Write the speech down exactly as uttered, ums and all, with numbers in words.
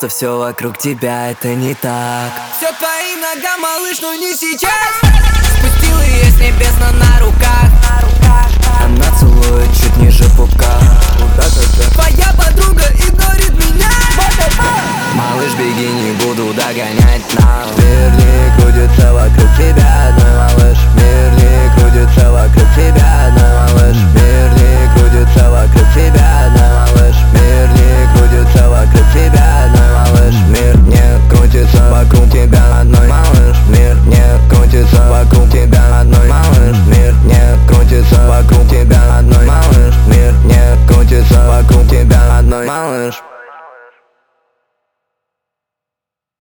что все вокруг тебя это не так. Все твоим ногам, малыш, но не сейчас. Спустила ее с небес, но на руках. Она целует чуть ниже пупка. Твоя подруга игнорит меня. Малыш, беги, не буду догонять нам. Мир не крутится вокруг тебя, мой малыш. Мир не крутится вокруг тебя, мой малыш. Мир не крутится вокруг тебя, мой малыш. Мир не крутится вокруг тебя, мой малыш. Мир не крутится вокруг тебя, мой малыш. Мир не крутится вокруг